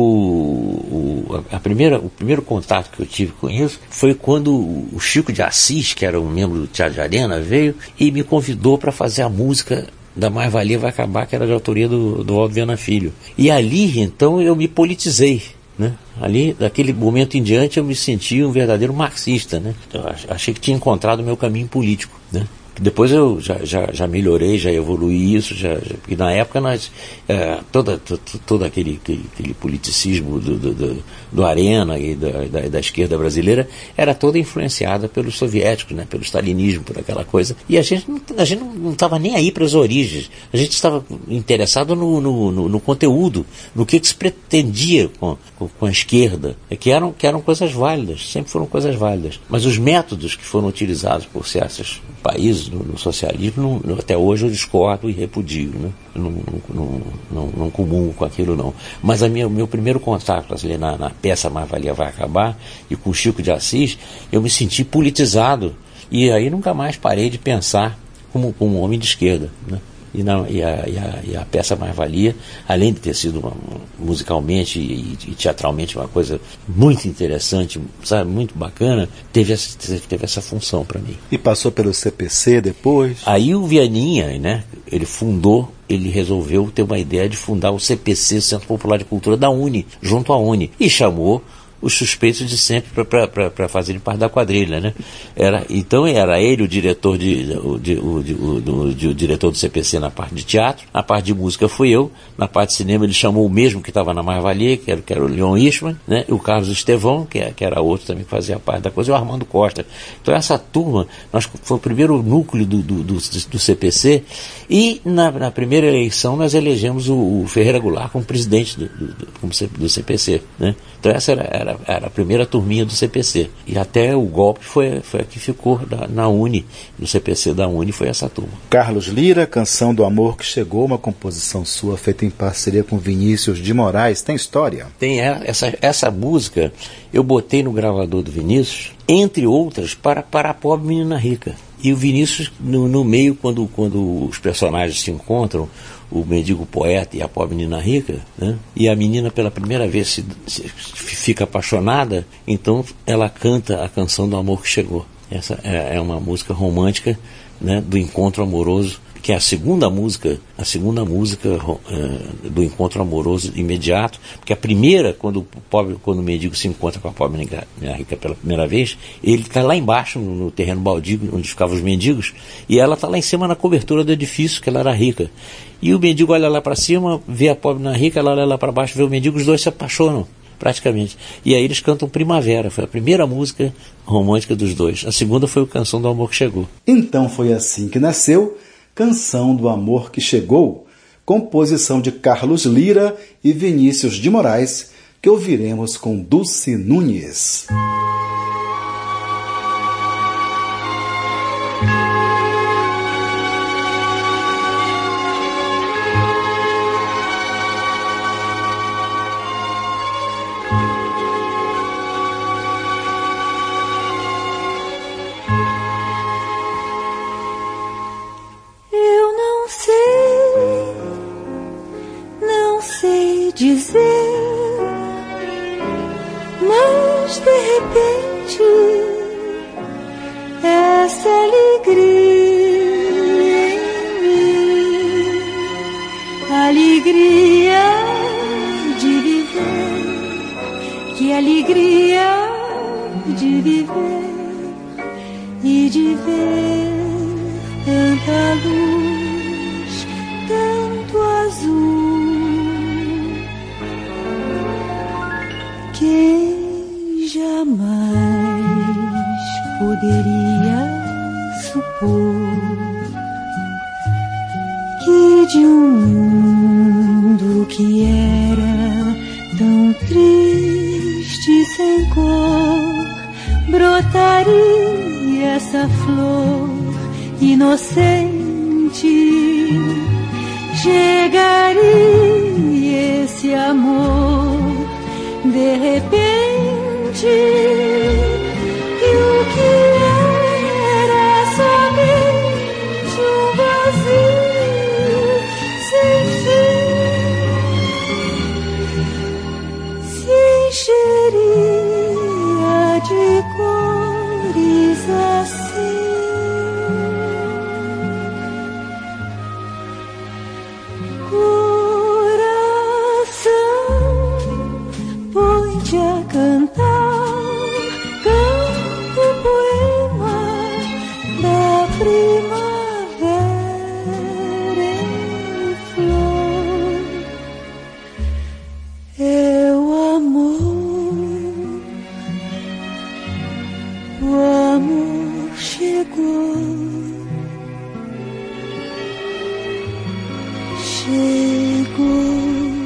o, a primeira, o primeiro contato que eu tive com isso foi quando o Chico de Assis, que era um membro do Teatro de Arena, veio e me convidou para fazer a música da Mais Valia Vai Acabar, que era de autoria do, do Aldo Viana Filho. E ali, então, eu me politizei. Né? Ali, daquele momento em diante, eu me senti um verdadeiro marxista, né? Eu achei que tinha encontrado o meu caminho político, né? Depois eu já, já, já melhorei, já evoluí isso, já, já, porque na época nós, é, toda, todo, todo aquele, aquele, aquele politicismo do, do, do, do Arena e da, da, da esquerda brasileira era toda influenciada pelos soviéticos, né, pelo stalinismo, por aquela coisa, e a gente não estava nem aí para as origens, a gente estava interessado no, no, no, no conteúdo, no que, que se pretendia com, com, com a esquerda, que eram, que eram coisas válidas, sempre foram coisas válidas, mas os métodos que foram utilizados por certos países No, no socialismo, não, até hoje eu discordo e repudio, né? não, não, não, não comungo com aquilo não. Mas o meu primeiro contato ali na, na peça Mais Valia Vai Acabar, e com o Chico de Assis, eu me senti politizado, e aí nunca mais parei de pensar como, como um homem de esquerda, né? E, na, e, a, e, a, e a peça Mais Valia, além de ter sido uma, musicalmente e, e teatralmente uma coisa muito interessante, sabe, muito bacana, teve essa, teve essa função para mim. E passou pelo C P C depois? Aí o Vianinha, né, ele fundou, ele resolveu ter uma ideia de fundar o C P C, Centro Popular de Cultura da Uni, junto à Uni, e chamou os suspeitos de sempre para fazerem parte da quadrilha, né? Era, então era ele o diretor, de, o, de, o, de, o, do, de, o diretor do C P C na parte de teatro, na parte de música fui eu, na parte de cinema ele chamou o mesmo que estava na Mais Valia, que era, que era o Leon Ishman, né? E o Carlos Estevão, que, que era outro também que fazia parte da coisa, e o Armando Costa. Então essa turma, nós, foi o primeiro núcleo do, do, do, do C P C, e na, na primeira eleição nós elegemos o, o Ferreira Goulart como presidente do, do, do, do C P C, né? Então essa era, era, era a primeira turminha do C P C. E até o golpe foi, foi a que ficou da, na Uni, no C P C da Uni, foi essa turma. Carlos Lira, Canção do Amor que Chegou, uma composição sua feita em parceria com Vinícius de Moraes. Tem história? Tem. Essa, essa música eu botei no gravador do Vinícius, entre outras, para, para a Pobre Menina Rica. E o Vinícius, no, no meio, quando, quando os personagens se encontram, o mendigo poeta e a pobre menina rica, né? E a menina pela primeira vez se, se, fica apaixonada, então ela canta a canção do amor que chegou. Essa é, é uma música romântica, né, do encontro amoroso, que é a segunda música, a segunda música uh, do encontro amoroso imediato, porque a primeira, quando o pobre, quando o mendigo se encontra com a pobre menina rica pela primeira vez, ele está lá embaixo, no, no terreno baldio, onde ficavam os mendigos, e ela está lá em cima na cobertura do edifício, que ela era rica. E o mendigo olha lá para cima, vê a pobre menina rica, ela olha lá para baixo, vê o mendigo, os dois se apaixonam, praticamente. E aí eles cantam Primavera, foi a primeira música romântica dos dois. A segunda foi a Canção do Amor que Chegou. Então foi assim que nasceu Canção do Amor que Chegou, composição de Carlos Lira e Vinícius de Moraes, que ouviremos com Dulce Nunes. Dizer, mas de repente essa alegria em mim, alegria de viver, que alegria de viver e de ver tanta luz, tanto azul. Quem jamais poderia supor que de um mundo que era tão triste sem cor brotaria essa flor inocente, chegaria esse amor de repente, e o que era somente um vazio sem fim se encheria de cores assim. A cantar, canto o poema da primavera em flor. É o amor, o amor chegou, chegou.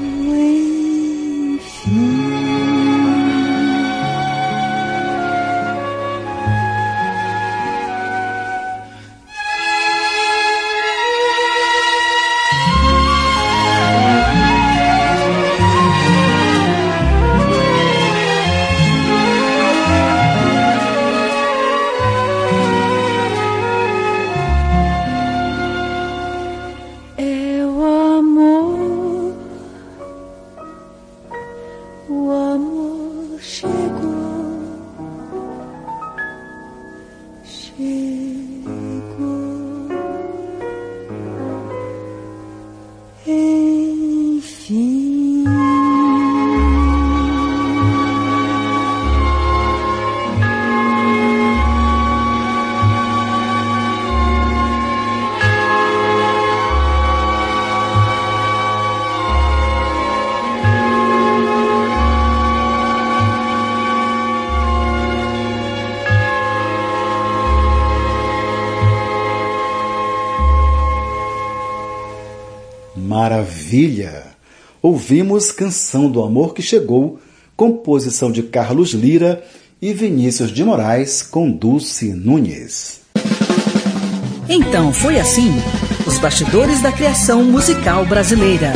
Maravilha! Ouvimos Canção do Amor que Chegou, composição de Carlos Lyra e Vinícius de Moraes com Dulce Nunes. Então foi assim, os bastidores da criação musical brasileira.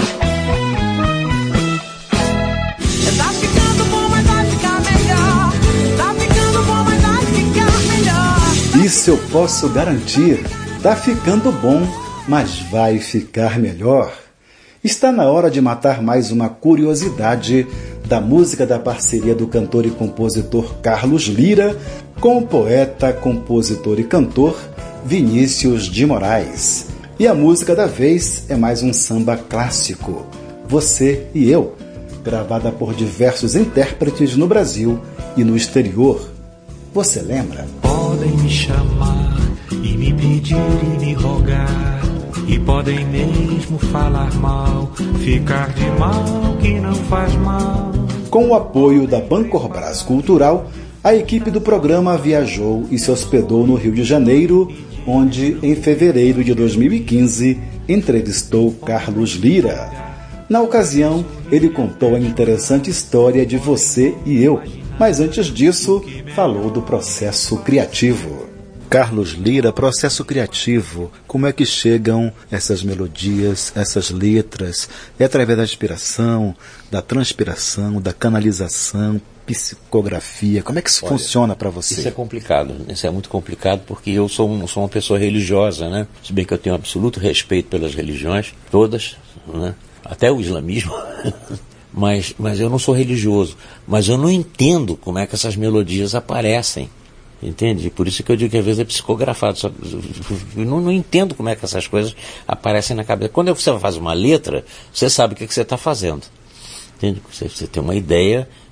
Tá ficando bom, mas vai ficar melhor. Tá ficando bom, mas vai ficar melhor. Isso eu posso garantir. Tá ficando bom, mas vai ficar melhor. Está na hora de matar mais uma curiosidade da música da parceria do cantor e compositor Carlos Lyra com o poeta, compositor e cantor Vinícius de Moraes. E a música da vez é mais um samba clássico, Você e Eu, gravada por diversos intérpretes no Brasil e no exterior. Você lembra? Podem me chamar e me pedir e me rogar, e podem mesmo falar mal, ficar de mal que não faz mal. Com o apoio da Bancorbras Cultural, a equipe do programa viajou e se hospedou no Rio de Janeiro, onde, em fevereiro de dois mil e quinze, entrevistou Carlos Lyra. Na ocasião, ele contou a interessante história de Você e Eu, mas antes disso, falou do processo criativo. Carlos Lyra, processo criativo, como é que chegam essas melodias, essas letras? É através da inspiração, da transpiração, da canalização, psicografia? Como é que isso Olha, funciona para você? Isso é complicado, isso é muito complicado porque eu sou, um, sou uma pessoa religiosa, né? Se bem que eu tenho absoluto respeito pelas religiões, todas, né? Até o islamismo, mas, mas eu não sou religioso, mas eu não entendo como é que essas melodias aparecem. Entende? Por isso que eu digo que às vezes é psicografado. Só, eu não, não entendo como é que essas coisas aparecem na cabeça. Quando você faz uma letra, você sabe o que, que você está fazendo. Entende? Você, você tem uma ideia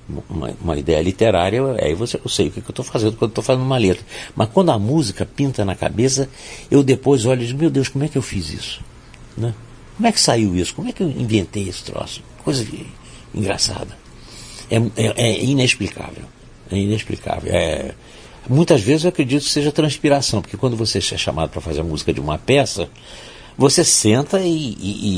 uma, uma ideia literária, aí você, eu sei o que, que eu estou fazendo quando estou fazendo uma letra. Mas quando a música pinta na cabeça, eu depois olho e digo, meu Deus, como é que eu fiz isso? Né? Como é que saiu isso? Como é que eu inventei esse troço? Coisa de, engraçada. É, é, é inexplicável. É inexplicável. É, muitas vezes eu acredito que seja transpiração, porque quando você é chamado para fazer a música de uma peça, você senta e, e,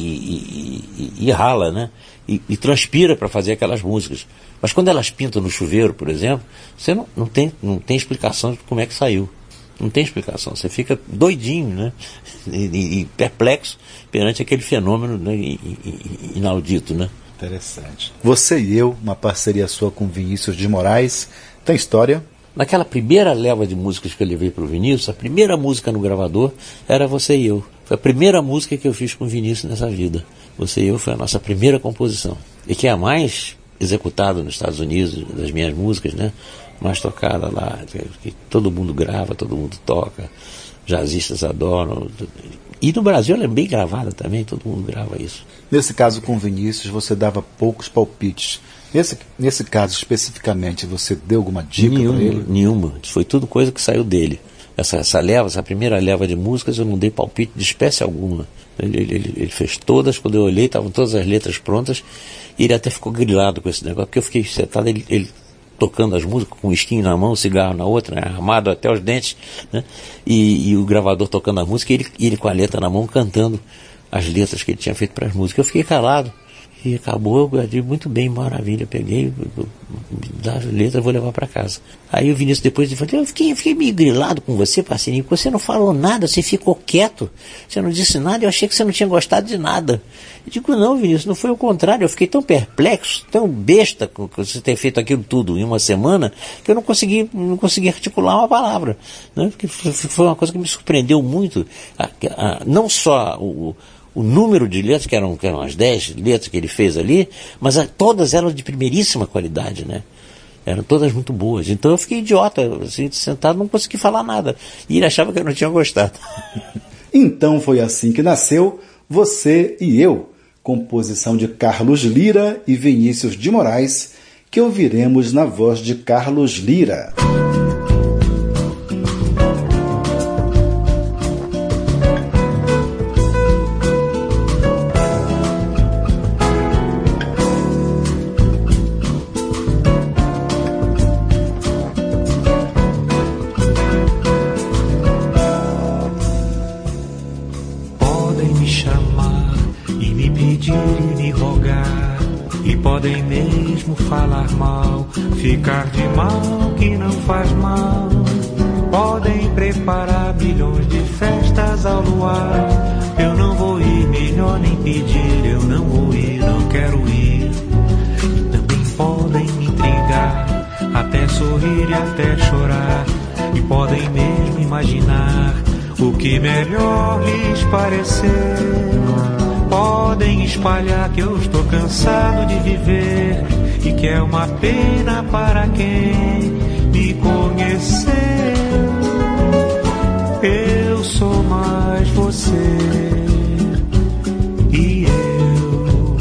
e, e, e rala, né? E, e transpira para fazer aquelas músicas. Mas quando elas pintam no chuveiro, por exemplo, você não, não, tem, não tem explicação de como é que saiu. Não tem explicação. Você fica doidinho, né? E, e, e perplexo perante aquele fenômeno, né? e, e, inaudito, né? Interessante. Você e Eu, uma parceria sua com Vinícius de Moraes, tem história? Naquela primeira leva de músicas que eu levei para o Vinícius, a primeira música no gravador era Você e Eu. Foi a primeira música que eu fiz com o Vinícius nessa vida. Você e Eu foi a nossa primeira composição. E que é a mais executada nos Estados Unidos, das minhas músicas, né? Mais tocada lá, que todo mundo grava, todo mundo toca, jazzistas adoram. E no Brasil ela é bem gravada também, todo mundo grava isso. Nesse caso com o Vinícius, você dava poucos palpites. Nesse, nesse caso especificamente, você deu alguma dica para ele? Nenhuma. Foi tudo coisa que saiu dele. Essa, essa leva, essa primeira leva de músicas, eu não dei palpite de espécie alguma. Ele, ele, ele fez todas, quando eu olhei, estavam todas as letras prontas, e ele até ficou grilado com esse negócio, porque eu fiquei sentado, ele, ele tocando as músicas, com um esquinho na mão, um cigarro na outra, né, armado até os dentes, né, e, e o gravador tocando a música, e ele, ele com a letra na mão, cantando as letras que ele tinha feito para as músicas. Eu fiquei calado. E acabou, eu disse, muito bem, maravilha, peguei, dá a letra, vou levar para casa. Aí o Vinícius depois ele falou, eu fiquei, eu fiquei meio grilado com você, parceirinho, você não falou nada, você ficou quieto, você não disse nada, eu achei que você não tinha gostado de nada. Eu digo, não, Vinícius, não foi o contrário, eu fiquei tão perplexo, tão besta com você ter feito aquilo tudo em uma semana, que eu não consegui, não consegui articular uma palavra, né? Porque foi uma coisa que me surpreendeu muito, a, a, não só o o número de letras, que eram, que eram as dez letras que ele fez ali, mas a, todas elas de primeiríssima qualidade, né? Eram todas muito boas. Então eu fiquei idiota, assim, sentado, não consegui falar nada. E ele achava que eu não tinha gostado. Então foi assim que nasceu Você e Eu, composição de Carlos Lira e Vinícius de Moraes, que ouviremos na voz de Carlos Lira. Podem mesmo falar mal, ficar de mal que não faz mal. Podem preparar milhões de festas ao luar. Eu não vou ir, melhor nem pedir. Eu não vou ir, não quero ir. E também podem me intrigar, até sorrir e até chorar. E podem mesmo imaginar o que melhor lhes parecer. Podem espalhar que eu estou cansado de viver e que é uma pena para quem me conheceu. Eu sou mais você e eu.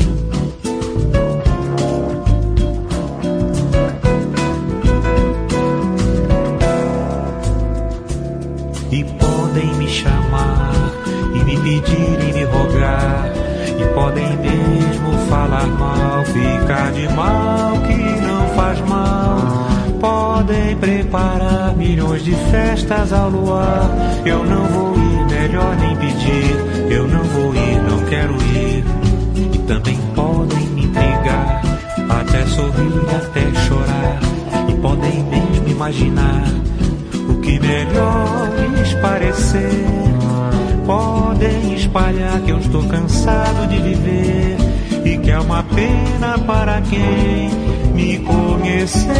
E podem me chamar e me pedir e me rogar. E podem mesmo falar mal, ficar de mal que não faz mal. Podem preparar milhões de festas ao luar. Eu não vou ir, melhor nem pedir. Eu não vou ir, não quero ir. E também podem me intrigar, até sorrir, até chorar. E podem mesmo imaginar o que melhor lhes parecer. Podem espalhar que eu estou cansado de viver e que é uma pena para quem me conheceu.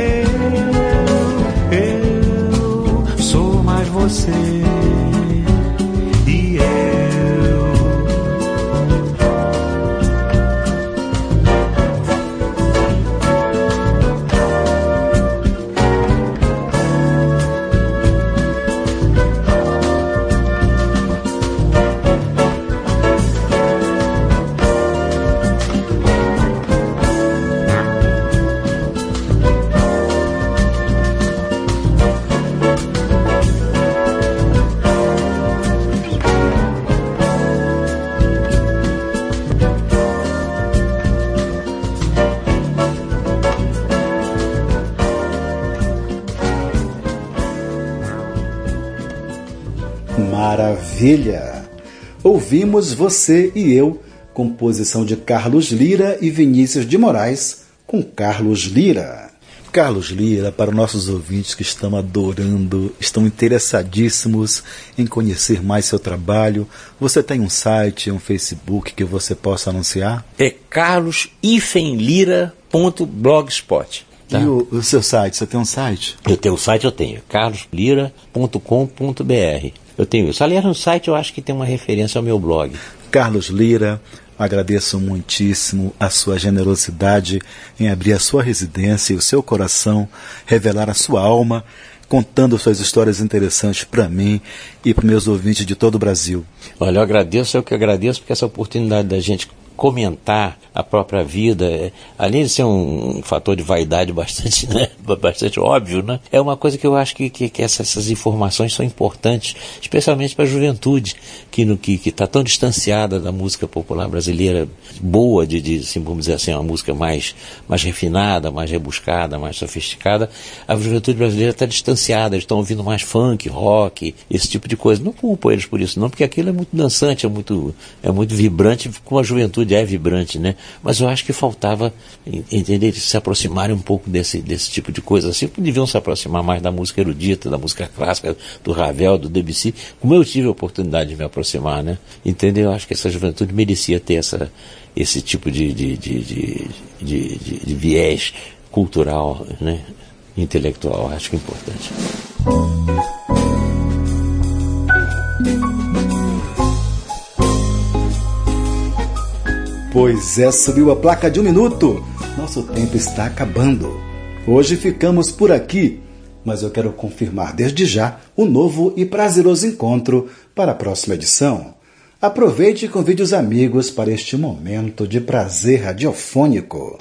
Eu sou mais você e eu. Brasília. Ouvimos Você e Eu, composição de Carlos Lyra e Vinícius de Moraes, com Carlos Lyra. Carlos Lyra, para nossos ouvintes que estão adorando, estão interessadíssimos em conhecer mais seu trabalho, você tem um site, um Facebook que você possa anunciar? É carlos lira ponto blogspot. Tá? E o, o seu site, você tem um site? Eu tenho o site, eu tenho, carlos lira ponto com ponto b r. Eu tenho isso. Aliás, no site eu acho que tem uma referência ao meu blog. Carlos Lyra, agradeço muitíssimo a sua generosidade em abrir a sua residência e o seu coração, revelar a sua alma, contando suas histórias interessantes para mim e para meus ouvintes de todo o Brasil. Olha, eu agradeço, eu que agradeço, porque essa oportunidade da gente comentar a própria vida, é, além de ser um, um fator de vaidade bastante, né, bastante óbvio, né, é uma coisa que eu acho que, que, que essas, essas informações são importantes, especialmente para a juventude, que no, que está tão distanciada da música popular brasileira, boa, de, de assim, vamos dizer assim, uma música mais, mais refinada, mais rebuscada, mais sofisticada. A juventude brasileira está distanciada, eles estão ouvindo mais funk, rock, esse tipo de coisa. Não culpo eles por isso, não, porque aquilo é muito dançante, é muito, é muito vibrante, como a juventude é vibrante, né? Mas eu acho que faltava, entender, se aproximarem um pouco desse, desse tipo de coisa. Assim, deviam se aproximar mais da música erudita, da música clássica, do Ravel, do Debussy, como eu tive a oportunidade de me aproximar, né? Entendeu? Eu acho que essa juventude merecia ter essa, esse tipo de, de, de, de, de, de, de viés cultural, né? Intelectual, acho que é importante. Pois é, subiu a placa de um minuto. Nosso tempo está acabando. Hoje ficamos por aqui, mas eu quero confirmar desde já o novo e prazeroso encontro para a próxima edição. Aproveite e convide os amigos para este momento de prazer radiofônico.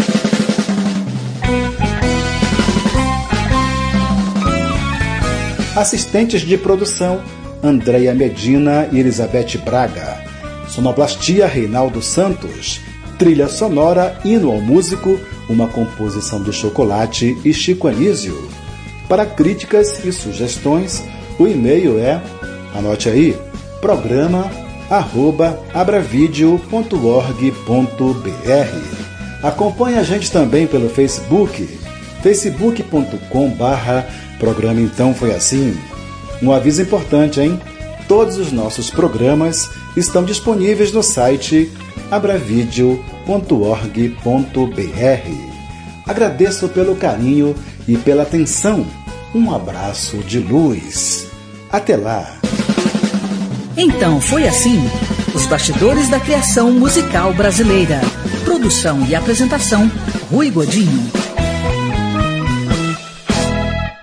Assistentes de produção, Andréia Medina e Elizabeth Braga. Sonoplastia, Reinaldo Santos. Trilha sonora, Hino ao Músico, uma composição de Chocolate e Chico Anísio. Para críticas e sugestões, o e-mail é, anote aí, programa arroba abravideo ponto org ponto b r. Acompanhe a gente também pelo Facebook, facebook ponto com barra programa Então Foi Assim. Um aviso importante, hein? Todos os nossos programas estão disponíveis no site abravideo ponto org ponto b r. Agradeço pelo carinho e pela atenção. Um abraço de luz. Até lá. Então foi assim, os bastidores da criação musical brasileira. Produção e apresentação, Rui Godinho.